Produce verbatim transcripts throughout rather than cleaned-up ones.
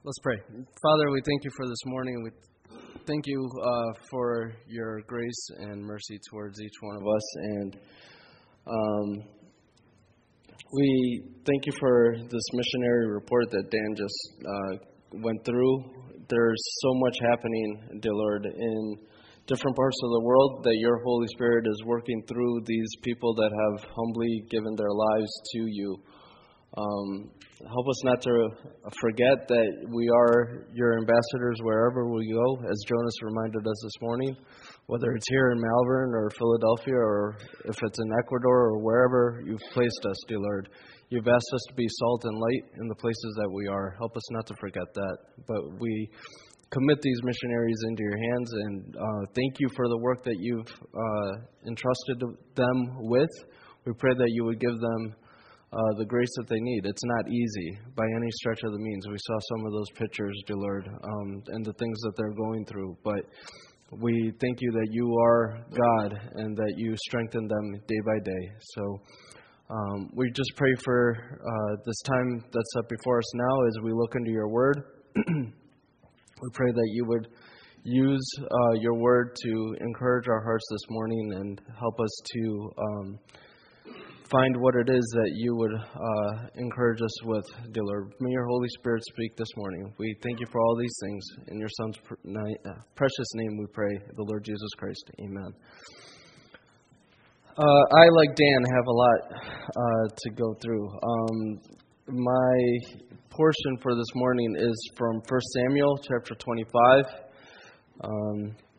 Let's pray. Father, we thank you for this morning. We thank you uh, for your grace and mercy towards each one of us. And um, we thank you for this missionary report that Dan just uh, went through. There's so much happening, dear Lord, in different parts of the world that your Holy Spirit is working through these people that have humbly given their lives to you. Um, help us not to forget that we are your ambassadors wherever we go, as Jonas reminded us this morning, whether it's here in Malvern or Philadelphia or if it's in Ecuador or wherever you've placed us, dear Lord. You've asked us to be salt and light in the places that we are. Help us not to forget that. But we commit these missionaries into your hands, and uh, thank you for the work that you've uh, entrusted them with. We pray that you would give them Uh, the grace that they need. It's not easy by any stretch of the means. We saw some of those pictures, dear Lord, um, and the things that they're going through. But we thank you that you are God and that you strengthen them day by day. So um, we just pray for uh, this time that's set before us now as we look into your word. We pray that you would use uh, your word to encourage our hearts this morning and help us to Um, find what it is that you would uh, encourage us with, dear Lord. May your Holy Spirit speak this morning. We thank you for all these things. In your Son's pr- ni- uh, precious name we pray, the Lord Jesus Christ. Amen. Uh, I, like Dan, have a lot uh, to go through. Um, my portion for this morning is from First Samuel chapter twenty-five. Um,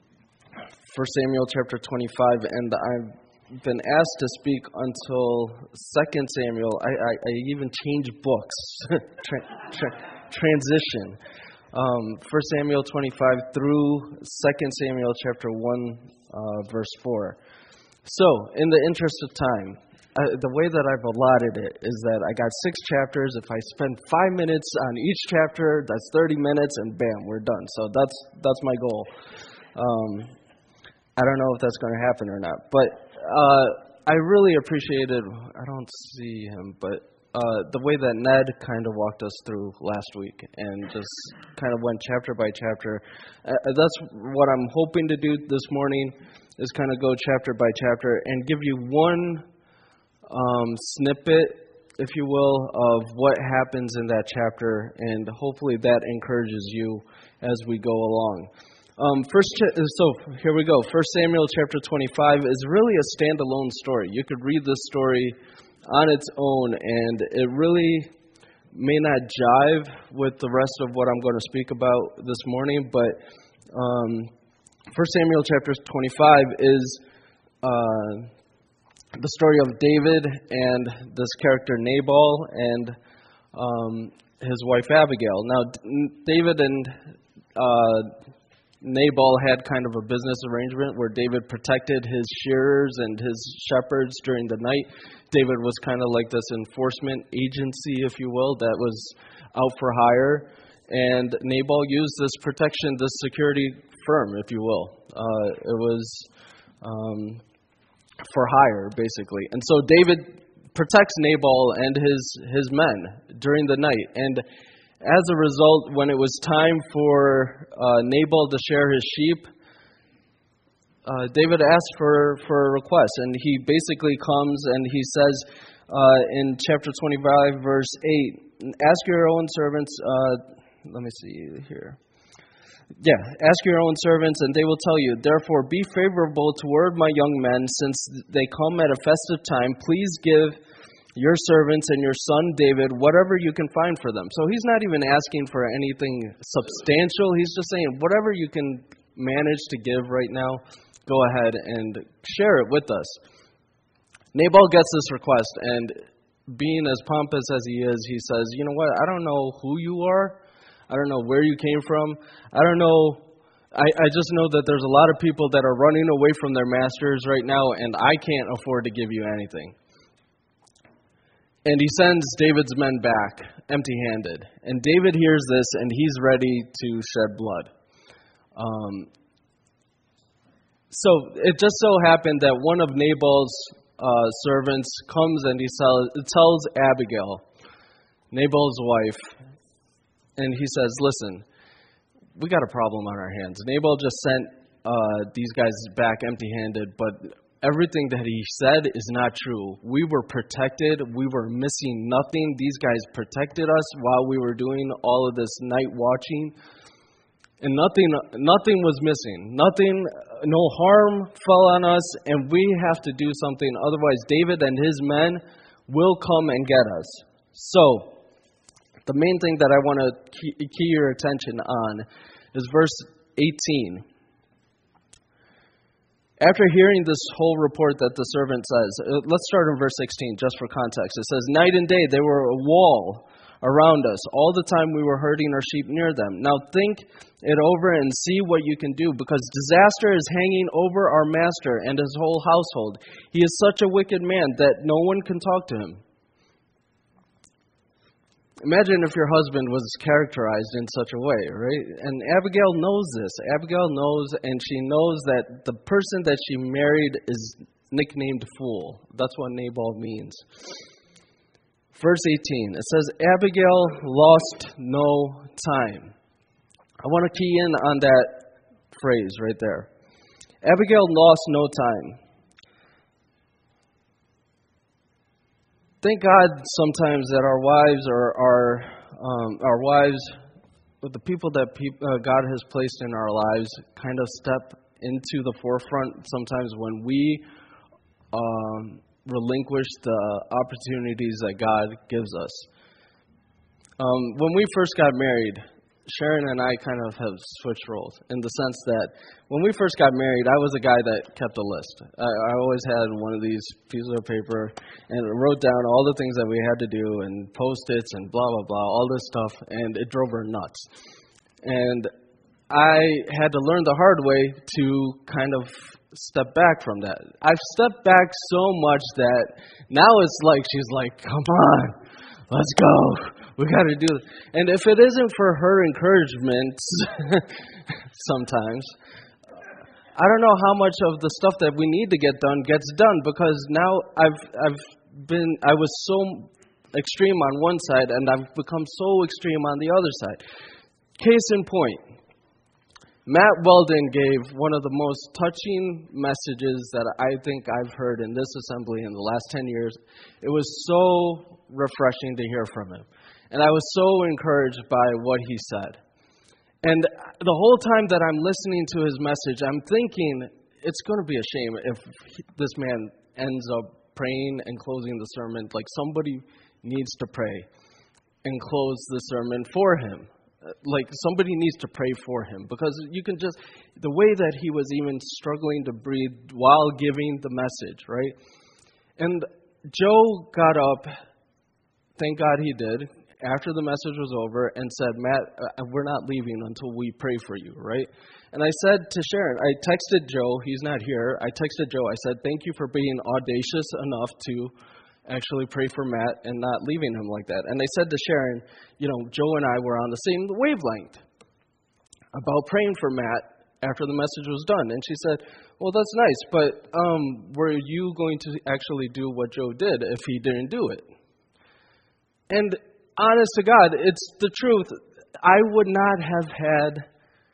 First Samuel chapter twenty-five, and I've been asked to speak until Second Samuel. I, I, I even changed books. tra- tra- transition. Um, First Samuel twenty-five through Second Samuel chapter one, uh, verse four. So, in the interest of time, uh, the way that I've allotted it is that I got six chapters. If I spend five minutes on each chapter, that's thirty minutes, and bam, we're done. So that's that's my goal. Um, I don't know if that's going to happen or not, but Uh, I really appreciated, I don't see him, but uh, the way that Ned kind of walked us through last week and just kind of went chapter by chapter. Uh, that's what I'm hoping to do this morning, is kind of go chapter by chapter and give you one um, snippet, if you will, of what happens in that chapter, and hopefully that encourages you as we go along. Um, first, so here we go. First Samuel chapter twenty-five is really a standalone story. You could read this story on its own, and it really may not jive with the rest of what I'm going to speak about this morning. But um, First Samuel chapter twenty-five is uh, the story of David and this character Nabal and um, his wife Abigail. Now, David and uh, Nabal had kind of a business arrangement where David protected his shearers and his shepherds during the night. David was kind of like this enforcement agency, if you will, that was out for hire. And Nabal used this protection, this security firm, if you will. Uh, it was um, for hire, basically. And so David protects Nabal and his, his men during the night. And as a result, when it was time for uh, Nabal to share his sheep, uh, David asked for, for a request. And he basically comes and he says uh, in chapter twenty-five, verse eight, ask your own servants, uh, let me see here. Yeah, ask your own servants and they will tell you, therefore be favorable toward my young men, since they come at a festive time. Please give your servants and your son David whatever you can find for them. So he's not even asking for anything substantial. He's just saying whatever you can manage to give right now, go ahead and share it with us. Nabal gets this request, and being as pompous as he is, he says, you know what, I don't know who you are. I don't know where you came from. I don't know. I, I just know that there's a lot of people that are running away from their masters right now, and I can't afford to give you anything. And he sends David's men back empty-handed. And David hears this, and he's ready to shed blood. Um, so it just so happened that one of Nabal's uh, servants comes and he tells, tells Abigail, Nabal's wife, and he says, listen, we got a problem on our hands. Nabal just sent uh, these guys back empty-handed, but everything that he said is not true. We were protected. We were missing nothing. These guys protected us while we were doing all of this night watching. And nothing nothing was missing. Nothing, no harm fell on us, and we have to do something. Otherwise, David and his men will come and get us. So, the main thing that I want to key, key your attention on is verse eighteen. After hearing this whole report that the servant says, let's start in verse sixteen, just for context. It says, night and day they were a wall around us. All the time we were herding our sheep near them. Now think it over and see what you can do, because disaster is hanging over our master and his whole household. He is such a wicked man that no one can talk to him. Imagine if your husband was characterized in such a way, right? And Abigail knows this. Abigail knows, and she knows that the person that she married is nicknamed fool. That's what Nabal means. Verse eighteen, it says, Abigail lost no time. I want to key in on that phrase right there. Abigail lost no time. Thank God sometimes that our wives or our um, our wives, the people that peop, uh, God has placed in our lives, kind of step into the forefront sometimes when we um, relinquish the opportunities that God gives us. Um, when we first got married, Sharon and I kind of have switched roles in the sense that when we first got married, I was a guy that kept a list. I, I always had one of these pieces of paper and wrote down all the things that we had to do and Post-its and blah, blah, blah, all this stuff, and it drove her nuts. And I had to learn the hard way to kind of step back from that. I've stepped back so much that now it's like she's like, come on, let's go. We got to do it. And if it isn't for her encouragement, sometimes, I don't know how much of the stuff that we need to get done gets done, because now I've I've been I was so extreme on one side and I've become so extreme on the other side. Case in point, Matt Weldon gave one of the most touching messages that I think I've heard in this assembly in the last ten years. It was so refreshing to hear from him. And I was so encouraged by what he said. And the whole time that I'm listening to his message, I'm thinking it's going to be a shame if he, this man ends up praying and closing the sermon. Like, somebody needs to pray and close the sermon for him. Like, somebody needs to pray for him, because you can just, the way that he was even struggling to breathe while giving the message, right? And Joe got up, thank God he did, after the message was over and said, Matt, uh, we're not leaving until we pray for you, right? And I said to Sharon, I texted Joe, he's not here, I texted Joe, I said, thank you for being audacious enough to actually pray for Matt and not leaving him like that. And I said to Sharon, you know, Joe and I were on the same wavelength about praying for Matt after the message was done. And she said, well, that's nice, but um, were you going to actually do what Joe did if he didn't do it? And honest to God, it's the truth. I would not have had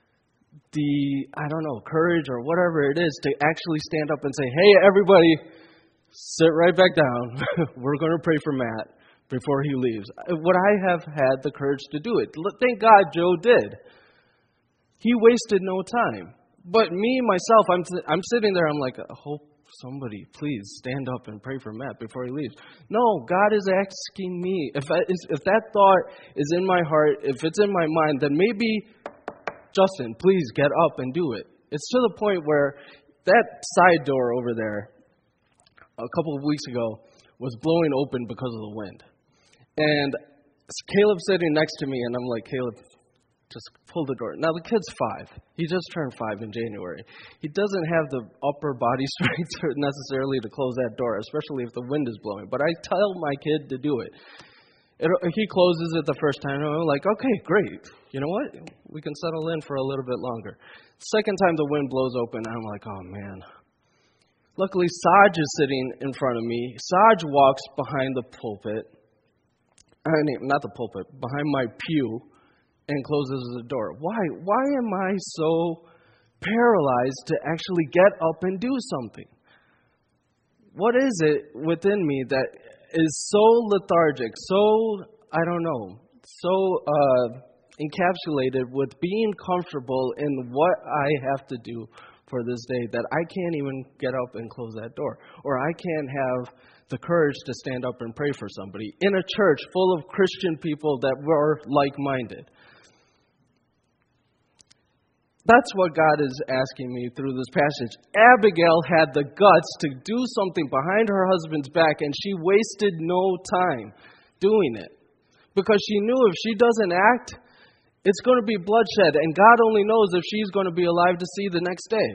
the, I don't know, courage or whatever it is to actually stand up and say, hey, everybody, sit right back down. We're going to pray for Matt before he leaves. Would I have had the courage to do it? Thank God Joe did. He wasted no time. But me, myself, I'm I'm sitting there, I'm like, I hope somebody, please stand up and pray for Matt before he leaves. No, God is asking me. If I, if that thought is in my heart, if it's in my mind, then maybe, Justin, please get up and do it. It's to the point where that side door over there, a couple of weeks ago, was blowing open because of the wind. And Caleb's sitting next to me, and I'm like, Caleb, just pull the door. Now, the kid's five. He just turned five in January. He doesn't have the upper body strength necessarily to close that door, especially if the wind is blowing. But I tell my kid to do it. it he closes it the first time, and I'm like, okay, great. You know what? We can settle in for a little bit longer. Second time the wind blows open, I'm like, oh, man. Luckily, Saj is sitting in front of me. Saj walks behind the pulpit. I mean, not the pulpit, behind my pew. and closes the door. Why? Why am I so paralyzed to actually get up and do something? What is it within me that is so lethargic, so, I don't know, so uh, encapsulated with being comfortable in what I have to do for this day that I can't even get up and close that door? Or I can't have the courage to stand up and pray for somebody in a church full of Christian people that were like-minded. That's what God is asking me through this passage. Abigail had the guts to do something behind her husband's back, and she wasted no time doing it. Because she knew if she doesn't act, it's going to be bloodshed, and God only knows if she's going to be alive to see the next day.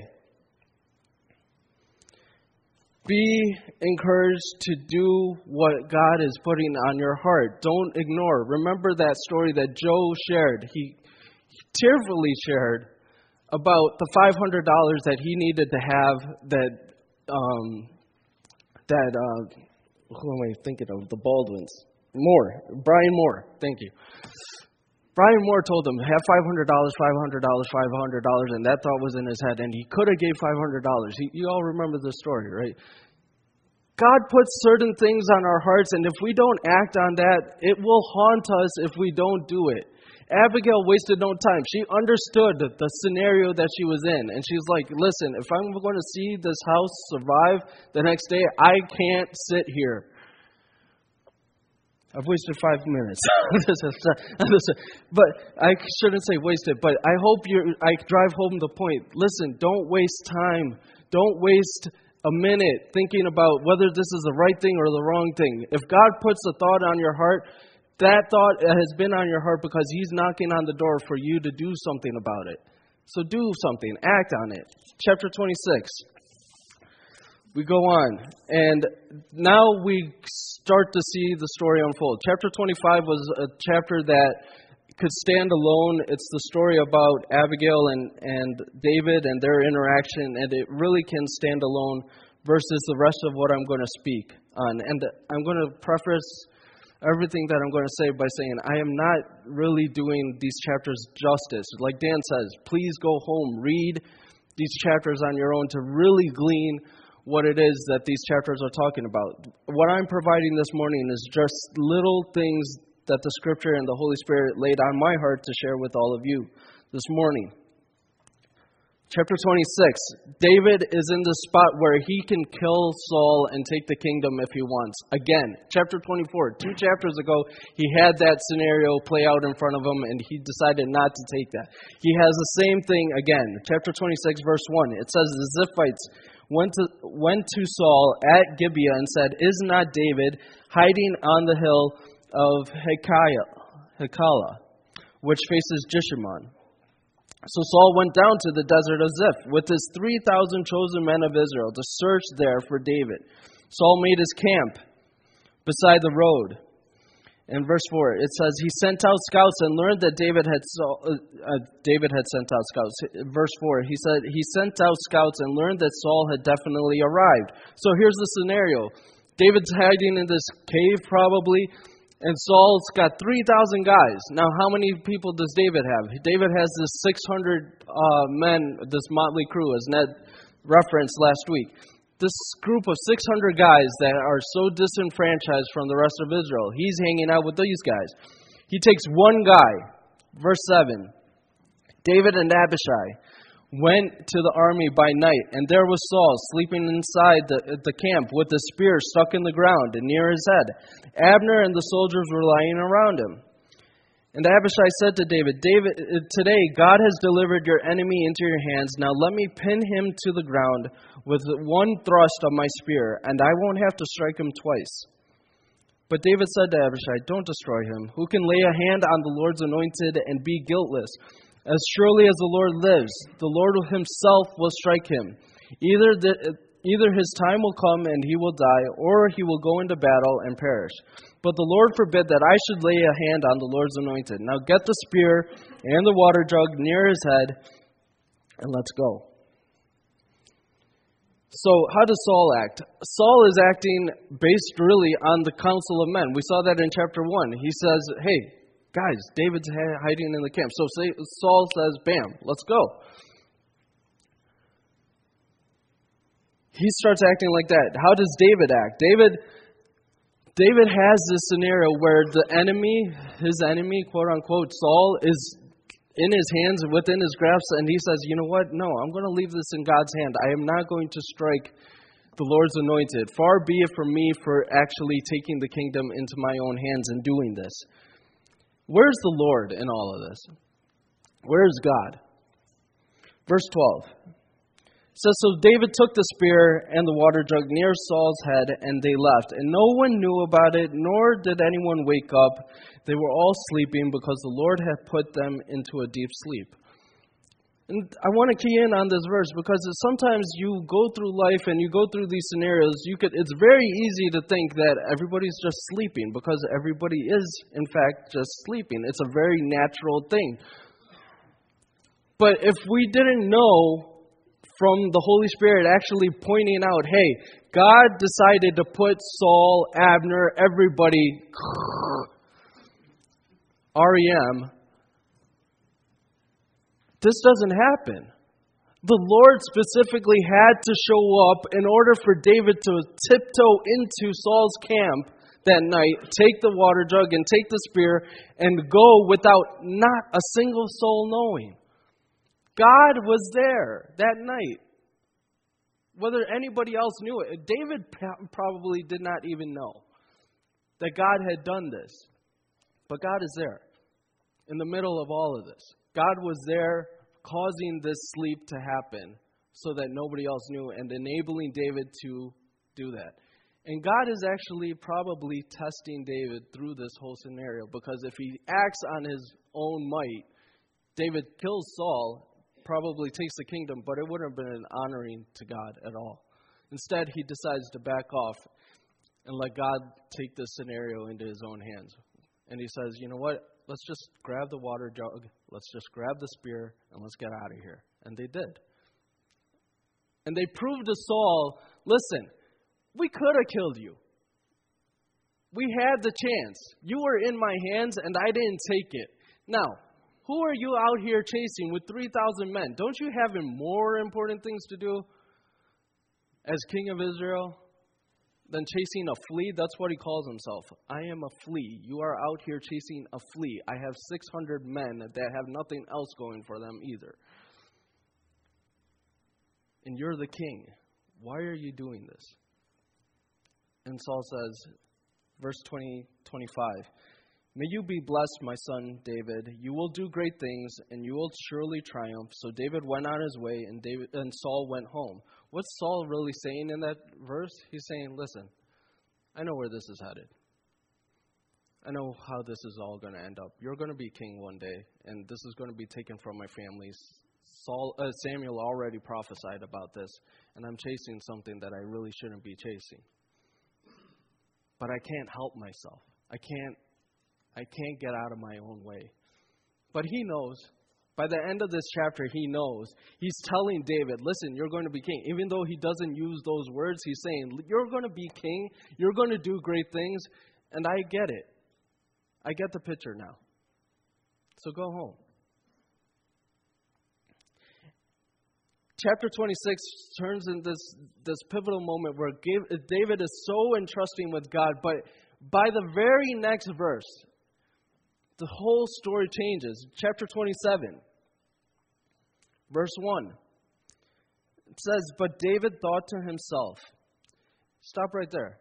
Be encouraged to do what God is putting on your heart. Don't ignore. Remember that story that Joe shared. He, he tearfully shared about the five hundred dollars that he needed to have that, um, that uh, who am I thinking of? The Baldwins. Moore. Brian Moore. Thank you. Brian Moore told him, have five hundred dollars, five hundred dollars, five hundred dollars, and that thought was in his head, and he could have gave five hundred dollars. He, you all remember the story, right? God puts certain things on our hearts, and if we don't act on that, it will haunt us if we don't do it. Abigail wasted no time. She understood the scenario that she was in, and she's like, listen, if I'm going to see this house survive the next day, I can't sit here. I've wasted five minutes. But I shouldn't say wasted, but I hope you I drive home the point. Listen, don't waste time. Don't waste a minute thinking about whether this is the right thing or the wrong thing. If God puts a thought on your heart, that thought has been on your heart because He's knocking on the door for you to do something about it. So do something. Act on it. Chapter twenty-six. We go on, and now we start to see the story unfold. Chapter twenty-five was a chapter that could stand alone. It's the story about Abigail and, and David and their interaction, and it really can stand alone versus the rest of what I'm going to speak on. And I'm going to preface everything that I'm going to say by saying I am not really doing these chapters justice. Like Dan says, please go home, read these chapters on your own to really glean what it is that these chapters are talking about. What I'm providing this morning is just little things that the Scripture and the Holy Spirit laid on my heart to share with all of you this morning. Chapter twenty-six, David is in the spot where he can kill Saul and take the kingdom if he wants. Again, chapter twenty-four, two chapters ago, he had that scenario play out in front of him and he decided not to take that. He has the same thing again. Chapter twenty-six, verse one, it says, the Ziphites went to, went to Saul at Gibeah and said, is not David hiding on the hill of Hekala, which faces Jeshimon? So Saul went down to the desert of Ziph with his three thousand chosen men of Israel to search there for David. Saul made his camp beside the road. In verse four, it says, he sent out scouts and learned that David had Saul, uh, David had sent out scouts. Verse four, he said, he sent out scouts and learned that Saul had definitely arrived. So here's the scenario. David's hiding in this cave probably, and Saul's got three thousand guys. Now, how many people does David have? David has this six hundred uh, men, this motley crew, as Ned referenced last week. This group of six hundred guys that are so disenfranchised from the rest of Israel. He's hanging out with these guys. He takes one guy. Verse seven. David and Abishai went to the army by night, and there was Saul sleeping inside the, the camp with a spear stuck in the ground and near his head. Abner and the soldiers were lying around him. And Abishai said to David, David, today God has delivered your enemy into your hands. Now let me pin him to the ground with one thrust of my spear, and I won't have to strike him twice. But David said to Abishai, don't destroy him. Who can lay a hand on the Lord's anointed and be guiltless? As surely as the Lord lives, the Lord himself will strike him. Either the, either his time will come and he will die, or he will go into battle and perish. But the Lord forbid that I should lay a hand on the Lord's anointed. Now get the spear and the water jug near his head, and let's go. So how does Saul act? Saul is acting based really on the counsel of men. We saw that in chapter one. He says, hey, guys, David's hiding in the camp. So Saul says, bam, let's go. He starts acting like that. How does David act? David David has this scenario where the enemy, his enemy, quote unquote, Saul, is in his hands, within his grasp, and he says, you know what? No, I'm going to leave this in God's hand. I am not going to strike the Lord's anointed. Far be it from me for actually taking the kingdom into my own hands and doing this. Where's the Lord in all of this? Where's God? Verse twelve. It says, so David took the spear and the water jug near Saul's head, and they left. And no one knew about it, nor did anyone wake up. They were all sleeping because the Lord had put them into a deep sleep. And I want to key in on this verse because sometimes you go through life and you go through these scenarios. You could. It's very easy to think that everybody's just sleeping because everybody is, in fact, just sleeping. It's a very natural thing. But if we didn't know from the Holy Spirit actually pointing out, hey, God decided to put Saul, Abner, everybody, R E M. This doesn't happen. The Lord specifically had to show up in order for David to tiptoe into Saul's camp that night, take the water jug and take the spear, and go without not a single soul knowing. God was there that night. Whether anybody else knew it, David probably did not even know that God had done this. But God is there in the middle of all of this. God was there causing this sleep to happen so that nobody else knew and enabling David to do that. And God is actually probably testing David through this whole scenario, because if he acts on his own might, David kills Saul, probably takes the kingdom, but it wouldn't have been an honoring to God at all. Instead, he decides to back off and let God take this scenario into his own hands. And he says, you know what? Let's just grab the water jug, let's just grab the spear, and let's get out of here. And they did. And they proved to Saul, listen, we could have killed you. We had the chance. You were in my hands, and I didn't take it. Now, who are you out here chasing with three thousand men? Don't you have more important things to do as king of Israel than chasing a flea? That's what he calls himself. I am a flea. You are out here chasing a flea. I have six hundred men that have nothing else going for them either. And you're the king. Why are you doing this? And Saul says, verse twenty, twenty-five, may you be blessed, my son David. You will do great things, and you will surely triumph. So David went on his way, and David and Saul went home. What's Saul really saying in that verse? He's saying, listen, I know where this is headed. I know how this is all going to end up. You're going to be king one day, and this is going to be taken from my family. Saul, uh, Samuel already prophesied about this, and I'm chasing something that I really shouldn't be chasing. But I can't help myself. I can't I can't get out of my own way. But he knows. By the end of this chapter, he knows. He's telling David, listen, you're going to be king. Even though he doesn't use those words, he's saying, you're going to be king. You're going to do great things. And I get it. I get the picture now. So go home. Chapter twenty-six turns in this, this pivotal moment where David is so entrusting with God, but by the very next verse, the whole story changes. Chapter twenty-seven, verse one. It says, but David thought to himself. Stop right there.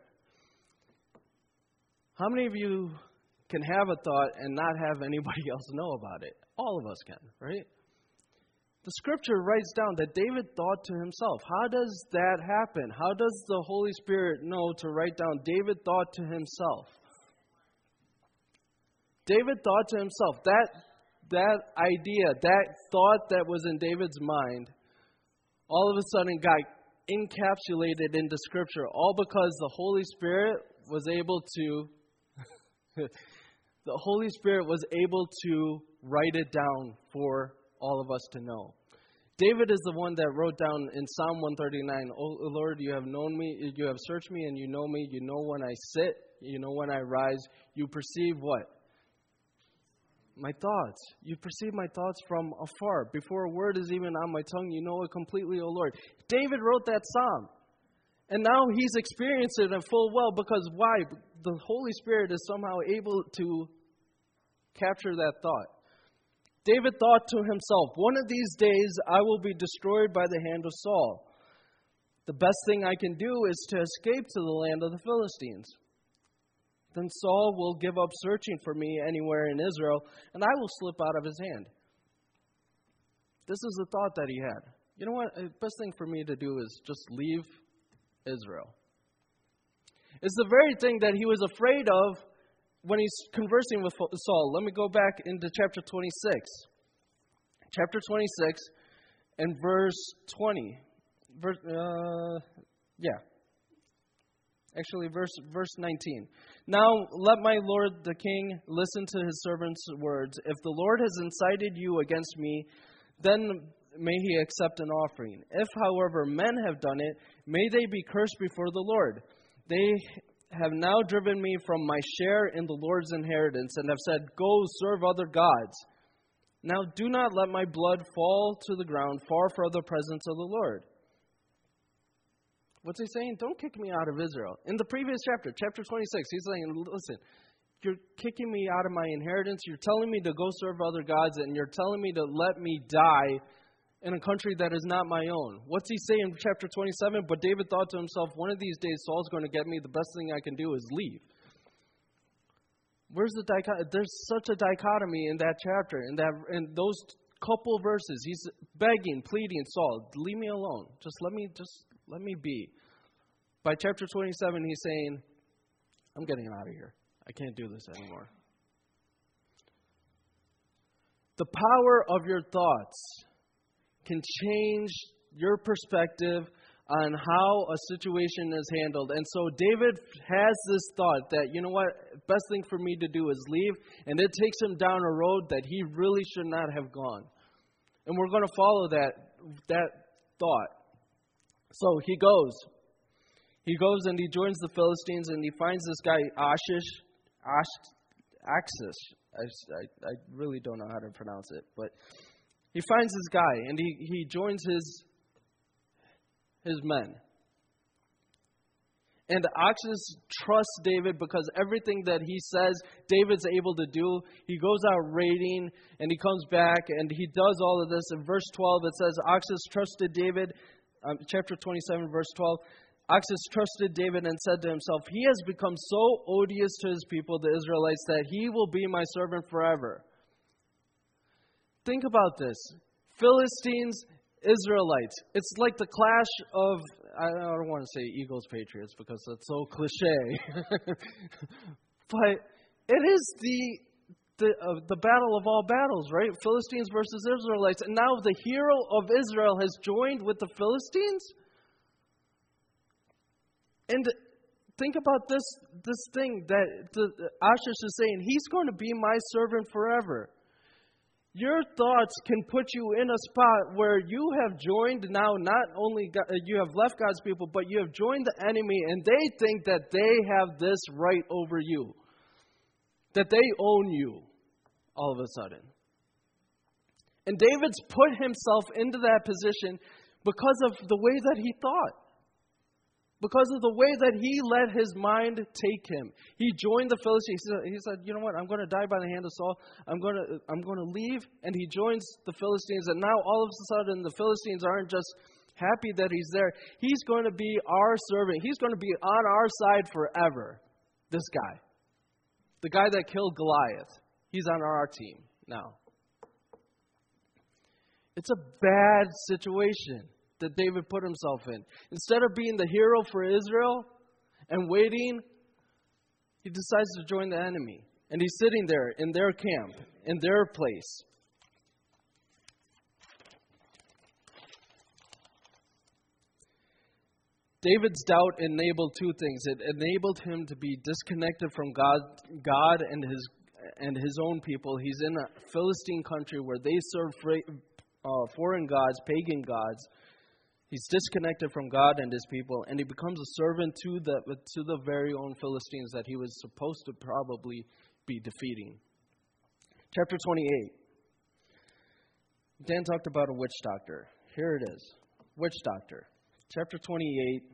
How many of you can have a thought and not have anybody else know about it? All of us can, right? The scripture writes down that David thought to himself. How does that happen? How does the Holy Spirit know to write down David thought to himself? David thought to himself. That, that idea, that thought that was in David's mind, all of a sudden got encapsulated into scripture, all because the Holy Spirit was able to, the Holy Spirit was able to write it down for all of us to know. David is the one that wrote down in Psalm one thirty-nine, "O Lord, you have known me, you have searched me, and you know me. You know when I sit, you know when I rise. You perceive what? my thoughts. You perceive my thoughts from afar. Before a word is even on my tongue, you know it completely, O Lord. David wrote that psalm. And now he's experienced it in full well because why? The Holy Spirit is somehow able to capture that thought. David thought to himself, one of these days I will be destroyed by the hand of Saul. The best thing I can do is to escape to the land of the Philistines. Then Saul will give up searching for me anywhere in Israel, and I will slip out of his hand. This is the thought that he had. You know what? The best thing for me to do is just leave Israel. It's the very thing that he was afraid of when he's conversing with Saul. Let me go back into chapter twenty-six. Chapter twenty-six and verse twenty. Verse, uh, yeah. Actually, verse verse nineteen. Now let my lord the king listen to his servant's words. If the Lord has incited you against me, then may he accept an offering. If, however, men have done it, may they be cursed before the Lord. They have now driven me from my share in the Lord's inheritance and have said, go serve other gods. Now do not let my blood fall to the ground far from the presence of the Lord. What's he saying? Don't kick me out of Israel. In the previous chapter, chapter twenty-six, he's saying, listen, you're kicking me out of my inheritance. You're telling me to go serve other gods, and you're telling me to let me die in a country that is not my own. What's he saying in chapter twenty-seven? But David thought to himself, one of these days Saul's going to get me. The best thing I can do is leave. Where's the dichotomy? There's such a dichotomy in that chapter, in that in those couple verses. He's begging, pleading, Saul, leave me alone. Just let me, just let me be. By chapter twenty-seven, he's saying, I'm getting out of here. I can't do this anymore. The power of your thoughts can change your perspective on how a situation is handled. And so David has this thought that, you know what, best thing for me to do is leave. And it takes him down a road that he really should not have gone. And we're going to follow that, that thought. So he goes. He goes and he joins the Philistines and he finds this guy, Ashish, Ash, Axis. I, I, I really don't know how to pronounce it. But he finds this guy and he, he joins his his men. And Axis trusts David because everything that he says David's able to do. He goes out raiding and he comes back and he does all of this. In verse twelve it says, Axis trusted David, um, chapter twenty-seven, verse twelve. Axis trusted David and said to himself, he has become so odious to his people, the Israelites, that he will be my servant forever. Think about this. Philistines, Israelites. It's like the clash of, I don't want to say Eagles, Patriots, because that's so cliche. But it is the the, uh, the battle of all battles, right? Philistines versus Israelites. And now the hero of Israel has joined with the Philistines? And think about this this thing that the, the Ashish is saying, he's going to be my servant forever. Your thoughts can put you in a spot where you have joined now, not only God, you have left God's people, but you have joined the enemy, and they think that they have this right over you, that they own you all of a sudden. And David's put himself into that position because of the way that he thought. Because of the way that he let his mind take him. He joined the Philistines. He said, he said, you know what, I'm going to die by the hand of Saul. I'm going to I'm going to leave. And he joins the Philistines. And now all of a sudden the Philistines aren't just happy that he's there. He's going to be our servant. He's going to be on our side forever. This guy. The guy that killed Goliath. He's on our team now. It's a bad situation that David put himself in. Instead of being the hero for Israel and waiting, he decides to join the enemy. And he's sitting there in their camp, in their place. David's doubt enabled two things. It enabled him to be disconnected from God, God and his and his own people. He's in a Philistine country where they serve uh, foreign gods, pagan gods. He's disconnected from God and his people, and he becomes a servant to the to the very own Philistines that he was supposed to probably be defeating. Chapter twenty-eight. Dan talked about a witch doctor. Here it is. Witch doctor. Chapter twenty-eight.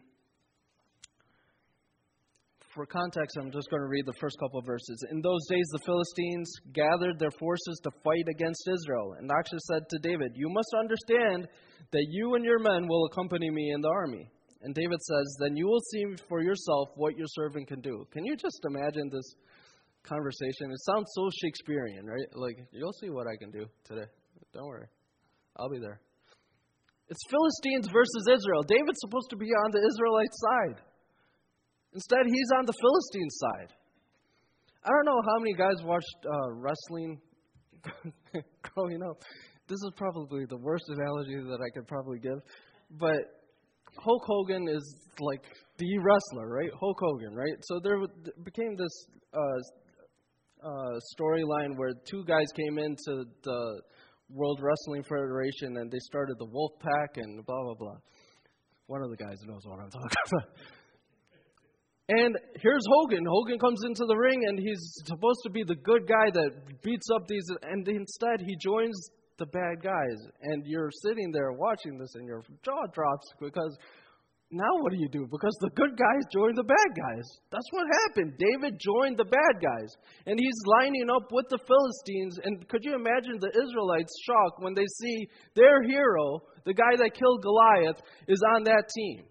For context, I'm just going to read the first couple of verses. In those days, the Philistines gathered their forces to fight against Israel. And Achish said to David, "You must understand that you and your men will accompany me in the army." And David says, "Then you will see for yourself what your servant can do." Can you just imagine this conversation? It sounds so Shakespearean, right? Like, you'll see what I can do today. Don't worry. I'll be there. It's Philistines versus Israel. David's supposed to be on the Israelite side. Instead, he's on the Philistine side. I don't know how many guys watched uh, wrestling growing up. This is probably the worst analogy that I could probably give. But Hulk Hogan is like the wrestler, right? Hulk Hogan, right? So there became this uh, uh, storyline where two guys came into the World Wrestling Federation and they started the Wolf Pack and blah, blah, blah. One of the guys knows what I'm talking about. And here's Hogan. Hogan comes into the ring, and he's supposed to be the good guy that beats up these, and instead he joins the bad guys. And you're sitting there watching this, and your jaw drops because now what do you do? Because the good guys joined the bad guys. That's what happened. David joined the bad guys, and he's lining up with the Philistines. And could you imagine the Israelites' shock when they see their hero, the guy that killed Goliath, is on that team?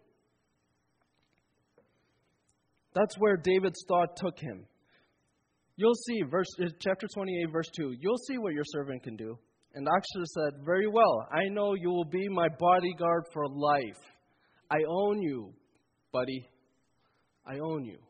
That's where David's thought took him. You'll see, verse chapter twenty-eight, verse two. You'll see what your servant can do. And Achish said, "Very well. I know you will be my bodyguard for life. I own you, buddy. I own you."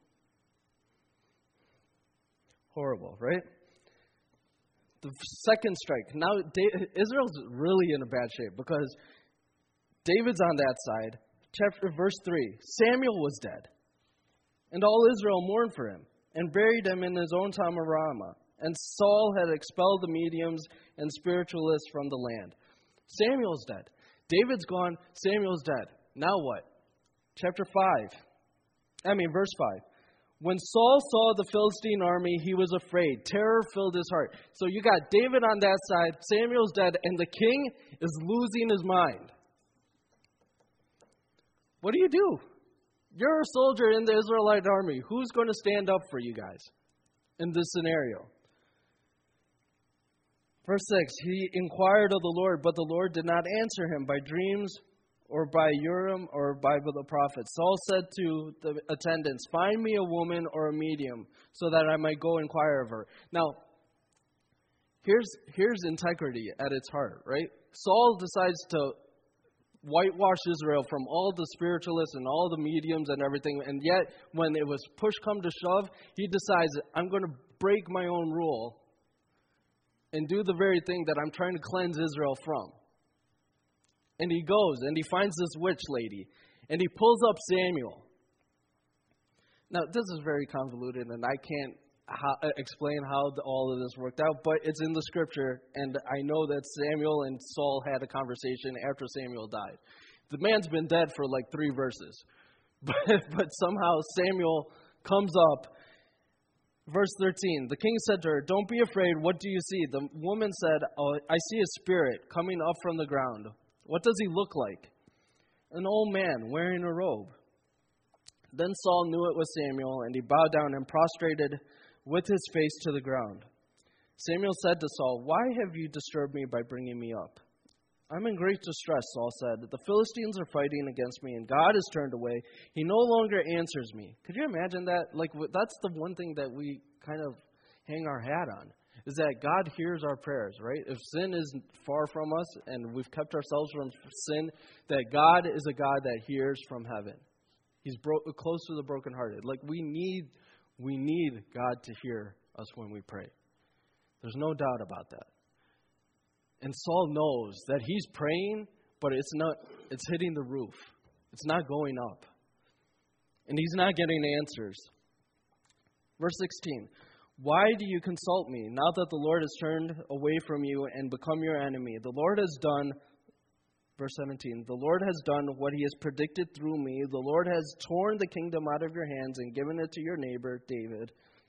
Horrible, right? The second strike. Now Israel's really in a bad shape because David's on that side. Chapter verse three. Samuel was dead. And all Israel mourned for him, and buried him in his own town of Ramah. And Saul had expelled the mediums and spiritualists from the land. Samuel's dead. David's gone. Samuel's dead. Now what? Chapter five. I mean, verse five. When Saul saw the Philistine army, he was afraid. Terror filled his heart. So you got David on that side, Samuel's dead, and the king is losing his mind. What do you do? You're a soldier in the Israelite army. Who's going to stand up for you guys in this scenario? Verse six, he inquired of the Lord, but the Lord did not answer him by dreams or by Urim or by the prophets. Saul said to the attendants, "Find me a woman or a medium so that I might go inquire of her." Now, here's, here's integrity at its heart, right? Saul decides to whitewash Israel from all the spiritualists and all the mediums and everything. And yet, when it was push come to shove, he decides, I'm going to break my own rule and do the very thing that I'm trying to cleanse Israel from. And he goes and he finds this witch lady and he pulls up Samuel. Now, this is very convoluted and I can't How, explain how the, all of this worked out, but it's in the scripture, and I know that Samuel and Saul had a conversation after Samuel died. The man's been dead for like three verses, but, but somehow Samuel comes up. Verse thirteen, the king said to her, "Don't be afraid, what do you see?" The woman said, "Oh, I see a spirit coming up from the ground." "What does he look like?" "An old man wearing a robe." Then Saul knew it was Samuel, and he bowed down and prostrated with his face to the ground. Samuel said to Saul, "Why have you disturbed me by bringing me up?" "I'm in great distress," Saul said. "The Philistines are fighting against me, and God has turned away. He no longer answers me." Could you imagine that? Like, that's the one thing that we kind of hang our hat on, is that God hears our prayers, right? If sin is far from us and we've kept ourselves from sin, that God is a God that hears from heaven. He's bro- close to the brokenhearted. Like, we need We need God to hear us when we pray. There's no doubt about that. And Saul knows that he's praying, but it's not. It's hitting the roof. It's not going up. And he's not getting answers. Verse sixteen. "Why do you consult me, now that the Lord has turned away from you and become your enemy? The Lord has done..." Verse seventeen, "The Lord has done what he has predicted through me. The Lord has torn the kingdom out of your hands and given it to your neighbor, David.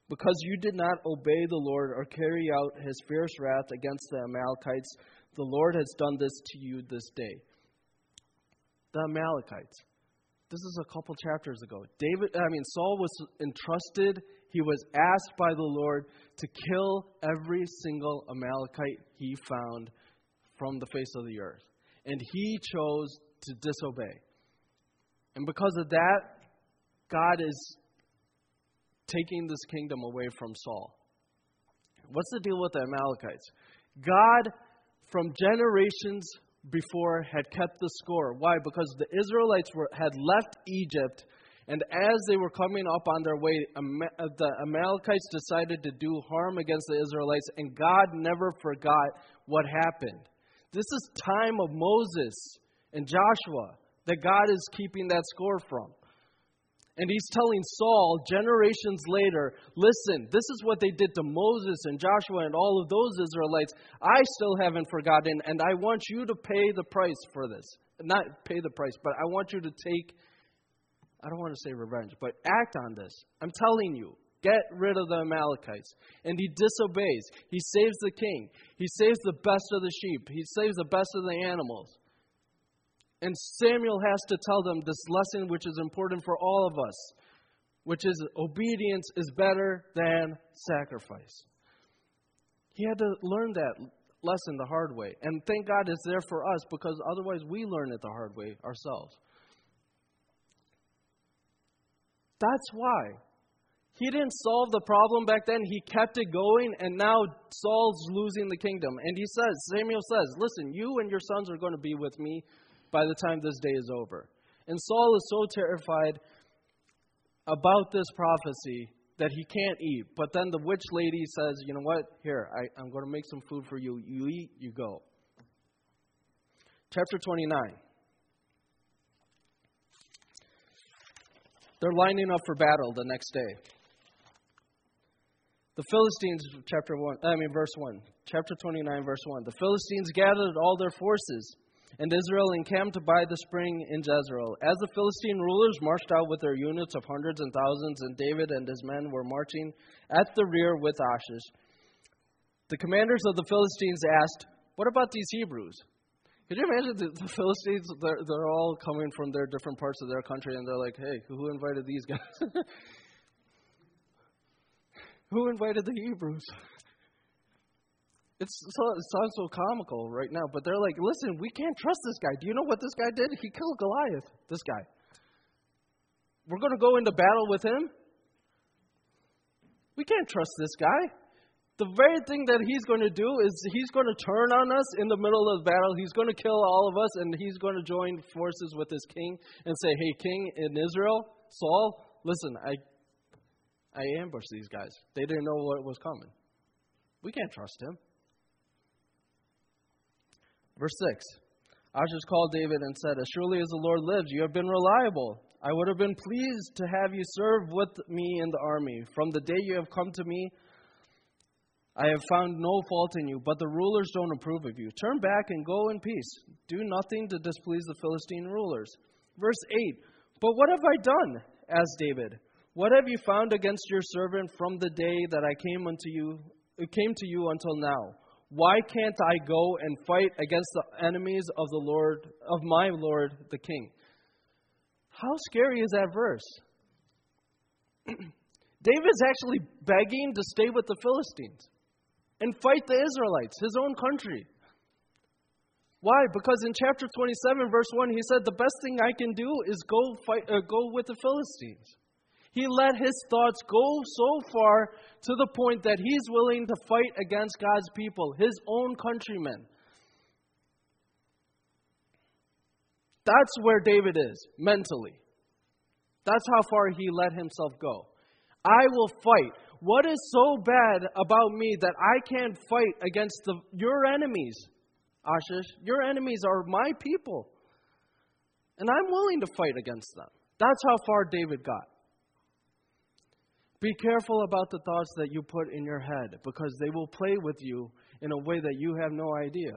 Because you did not obey the Lord or carry out his fierce wrath against the Amalekites, the Lord has done this to you this day. The Amalekites. This is a couple chapters ago. David, I mean, Saul was entrusted, he was asked by the Lord to kill every single Amalekite he found from the face of the earth. And he chose to disobey. And because of that, God is taking this kingdom away from Saul. What's the deal with the Amalekites? God, from generations before, had kept the score. Why? Because the Israelites were, had left Egypt, and as they were coming up on their way, the Amalekites decided to do harm against the Israelites, and God never forgot what happened. This is time of Moses and Joshua that God is keeping that score from. And he's telling Saul generations later, listen, this is what they did to Moses and Joshua and all of those Israelites. I still haven't forgotten, and I want you to pay the price for this. Not pay the price, but I want you to take, I don't want to say revenge, but act on this. I'm telling you, get rid of the Amalekites. And he disobeys. He saves the king. He saves the best of the sheep. He saves the best of the animals. And Samuel has to tell them this lesson which is important for all of us, which is obedience is better than sacrifice. He had to learn that lesson the hard way. And thank God it's there for us, because otherwise we learn it the hard way ourselves. That's why. He didn't solve the problem back then. He kept it going, and now Saul's losing the kingdom. And he says, Samuel says, listen, you and your sons are going to be with me by the time this day is over. And Saul is so terrified about this prophecy that he can't eat. But then the witch lady says, you know what? Here, I, I'm going to make some food for you. You eat, you go. Chapter twenty-nine. They're lining up for battle the next day. The Philistines, chapter one, I mean verse one. Chapter twenty-nine, verse one. The Philistines gathered all their forces, and Israel encamped by the spring in Jezreel. As the Philistine rulers marched out with their units of hundreds and thousands, and David and his men were marching at the rear with Achish, the commanders of the Philistines asked, what about these Hebrews? Could you imagine the, the Philistines, they're, they're all coming from their different parts of their country, and they're like, hey, who invited these guys? Who invited the Hebrews? It's so, it sounds so comical right now, but they're like, listen, we can't trust this guy. Do you know what this guy did? He killed Goliath, this guy. We're going to go into battle with him? We can't trust this guy. The very thing that he's going to do is he's going to turn on us in the middle of the battle. He's going to kill all of us, and he's going to join forces with his king and say, hey, king in Israel, Saul, listen, I, I ambushed these guys. They didn't know what was coming. We can't trust him. Verse six, Achish called David and said, as surely as the Lord lives, you have been reliable. I would have been pleased to have you serve with me in the army. From the day you have come to me, I have found no fault in you, but the rulers don't approve of you. Turn back and go in peace. Do nothing to displease the Philistine rulers. Verse eight, but what have I done? Asked David. What have you found against your servant from the day that I came unto you, came to you until now? Why can't I go and fight against the enemies of the Lord, of my Lord the King? How scary is that verse? David's actually begging to stay with the Philistines and fight the Israelites, his own country. Why? Because in chapter twenty-seven, verse one, he said, the best thing I can do is go fight, uh, go with the Philistines. He let his thoughts go so far to the point that he's willing to fight against God's people, his own countrymen. That's where David is, mentally. That's how far he let himself go. I will fight. What is so bad about me that I can't fight against the, your enemies, Achish? Your enemies are my people. And I'm willing to fight against them. That's how far David got. Be careful about the thoughts that you put in your head, because they will play with you in a way that you have no idea.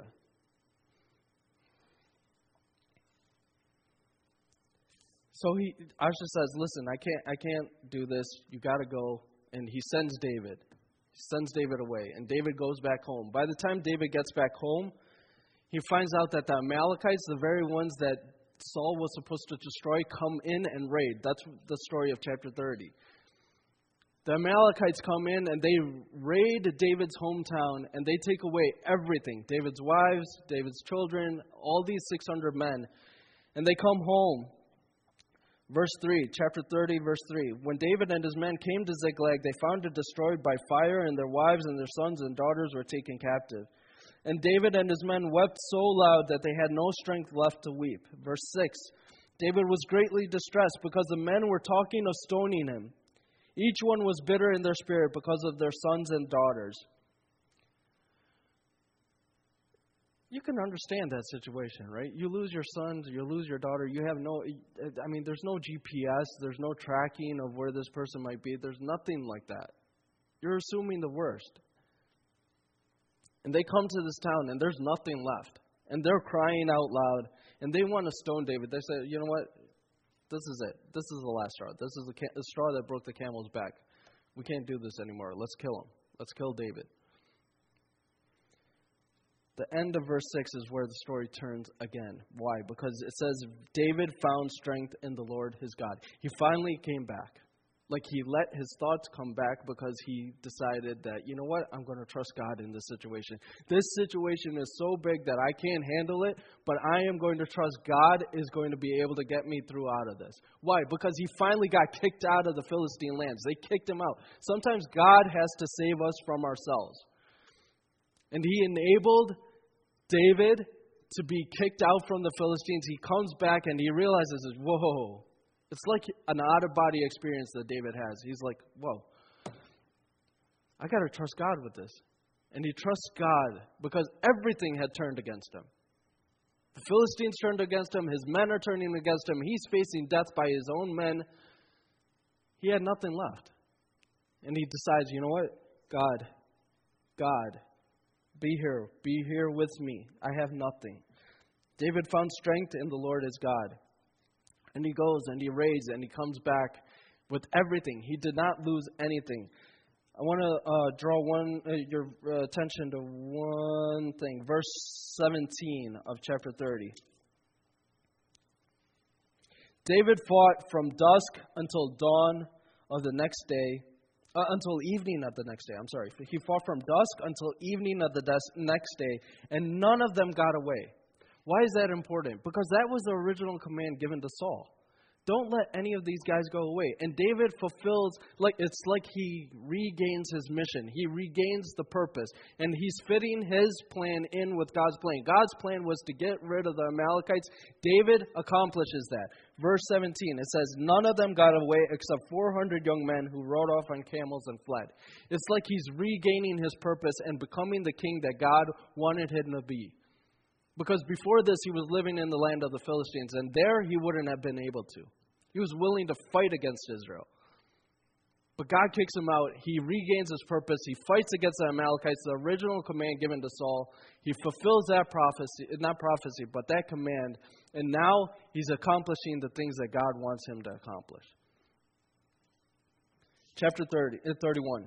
So he, Achish says, listen, I can't, I can't do this. You got to go. and he sends David. He sends David away, and David goes back home. By the time David gets back home, he finds out that the Amalekites, the very ones that Saul was supposed to destroy, come in and raid. That's the story of chapter thirty. The Amalekites come in and they raid David's hometown and they take away everything. David's wives, David's children, all these six hundred men. And they come home. Verse three, chapter thirty, verse three. When David and his men came to Ziklag, they found it destroyed by fire, and their wives and their sons and daughters were taken captive. And David and his men wept so loud that they had no strength left to weep. Verse six, David was greatly distressed because the men were talking of stoning him. Each one was bitter in their spirit because of their sons and daughters. You can understand that situation, right? You lose your sons, you lose your daughter, you have no, I mean, there's no G P S, there's no tracking of where this person might be, there's nothing like that. You're assuming the worst. And they come to this town and there's nothing left. And they're crying out loud and they want to stone David. They say, you know what? This is it. This is the last straw. This is the, ca- the straw that broke the camel's back. We can't do this anymore. Let's kill him. Let's kill David. The end of verse six is where the story turns again. Why? Because it says, David found strength in the Lord his God. He finally came back. Like he let his thoughts come back because he decided that, you know what, I'm going to trust God in this situation. This situation is so big that I can't handle it, but I am going to trust God is going to be able to get me through out of this. Why? Because he finally got kicked out of the Philistine lands. They kicked him out. Sometimes God has to save us from ourselves. And he enabled David to be kicked out from the Philistines. He comes back and he realizes, whoa. It's like an out-of-body experience that David has. He's like, whoa, I got to trust God with this. And he trusts God because everything had turned against him. The Philistines turned against him. His men are turning against him. He's facing death by his own men. He had nothing left. And he decides, you know what? God, God, be here. Be here with me. I have nothing. David found strength in the Lord his God. And he goes and he raids and he comes back with everything. He did not lose anything. I want to uh, draw one uh, your uh, attention to one thing. Verse seventeen of chapter thirty. David fought from dusk until dawn of the next day, uh, until evening of the next day. I'm sorry. He fought from dusk until evening of the des- next day, and none of them got away. Why is that important? Because that was the original command given to Saul. Don't let any of these guys go away. And David fulfills, like it's like he regains his mission. He regains the purpose. And he's fitting his plan in with God's plan. God's plan was to get rid of the Amalekites. David accomplishes that. Verse seventeen, it says, none of them got away except four hundred young men who rode off on camels and fled. It's like he's regaining his purpose and becoming the king that God wanted him to be. Because before this, he was living in the land of the Philistines, and there he wouldn't have been able to. He was willing to fight against Israel. But God kicks him out. He regains his purpose. He fights against the Amalekites, the original command given to Saul. He fulfills that prophecy, not prophecy, but that command. And now he's accomplishing the things that God wants him to accomplish. Chapter thirty, thirty-one.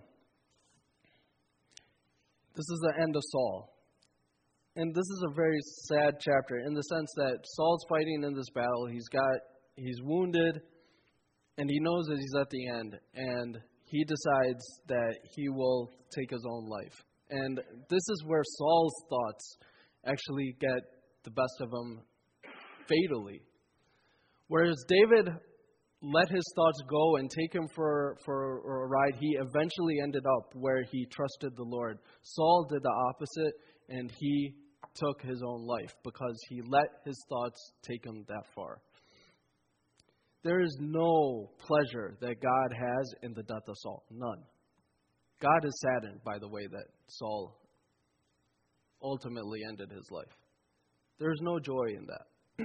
This is the end of Saul. And this is a very sad chapter in the sense that Saul's fighting in this battle. He's got, he's wounded, and he knows that he's at the end. And he decides that he will take his own life. And this is where Saul's thoughts actually get the best of him fatally. Whereas David let his thoughts go and take him for, for a ride, he eventually ended up where he trusted the Lord. Saul did the opposite, and he took his own life because he let his thoughts take him that far. There is no pleasure that God has in the death of Saul. None. God is saddened by the way that Saul ultimately ended his life. There is no joy in that.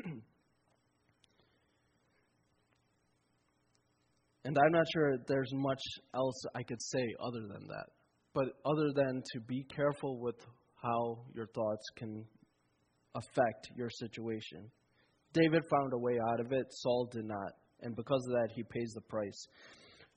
And I'm not sure there's much else I could say other than that. But other than to be careful with how your thoughts can affect your situation. David found a way out of it. Saul did not. And because of that, he pays the price.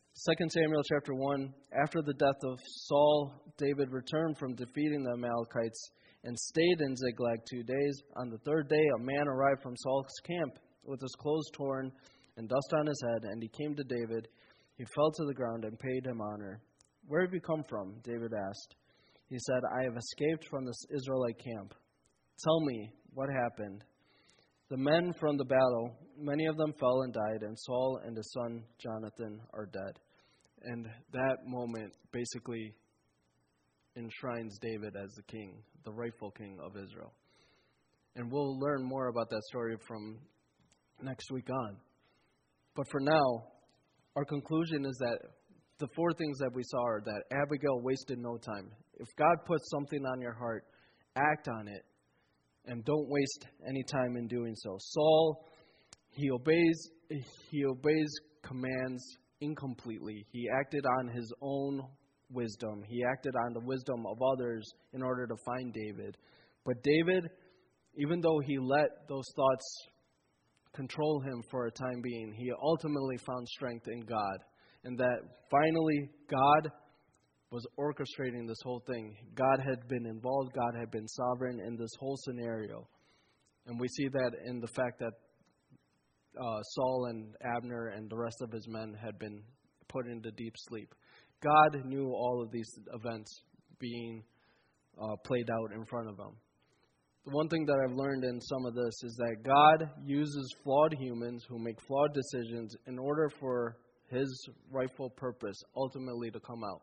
Second Samuel chapter one, after the death of Saul, David returned from defeating the Amalekites and stayed in Ziklag two days. On the third day, a man arrived from Saul's camp with his clothes torn and dust on his head, and he came to David. He fell to the ground and paid him honor. Where have you come from? David asked. He said, I have escaped from this Israelite camp. Tell me, what happened? The men from the battle, many of them fell and died, and Saul and his son Jonathan are dead. And that moment basically enshrines David as the king, the rightful king of Israel. And we'll learn more about that story from next week on. But for now, our conclusion is that the four things that we saw are that Abigail wasted no time. If God puts something on your heart, act on it. And don't waste any time in doing so. Saul, he obeys he obeys commands incompletely. He acted on his own wisdom. He acted on the wisdom of others in order to find David. But David, even though he let those thoughts control him for a time being, he ultimately found strength in God. And that finally God was orchestrating this whole thing. God had been involved. God had been sovereign in this whole scenario. And we see that in the fact that uh, Saul and Abner and the rest of his men had been put into deep sleep. God knew all of these events being uh, played out in front of him. The one thing that I've learned in some of this is that God uses flawed humans who make flawed decisions in order for His rightful purpose ultimately to come out.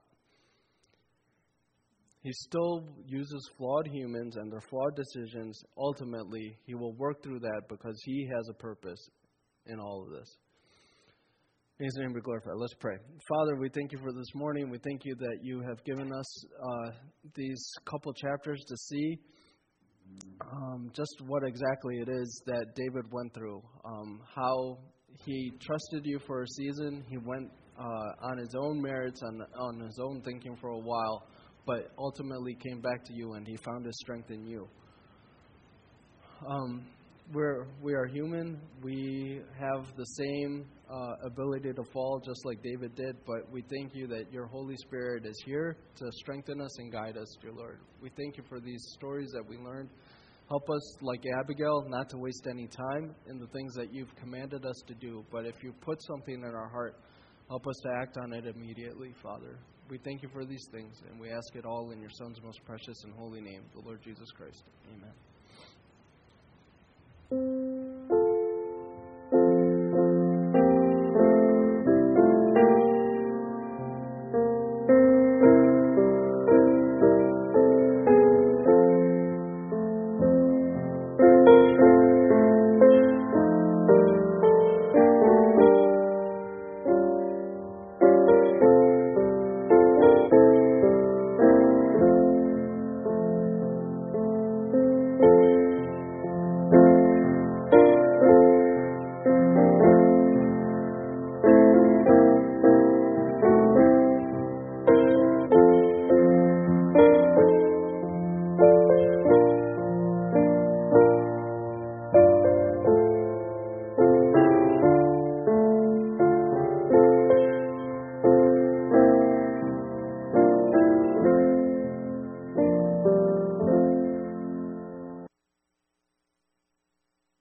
He still uses flawed humans and their flawed decisions. Ultimately, He will work through that because He has a purpose in all of this. In His name be glorified. Let's pray. Father, we thank You for this morning. We thank You that You have given us uh, these couple chapters to see um, just what exactly it is that David went through. Um, how he trusted You for a season. He went uh, on his own merits, on, on his own thinking for a while, but ultimately came back to You, and he found his strength in You. Um, we're, we are human. We have the same uh, ability to fall just like David did, but we thank You that Your Holy Spirit is here to strengthen us and guide us, dear Lord. We thank You for these stories that we learned. Help us, like Abigail, not to waste any time in the things that You've commanded us to do, but if You put something in our heart, help us to act on it immediately, Father. We thank You for these things, and we ask it all in Your Son's most precious and holy name, the Lord Jesus Christ. Amen.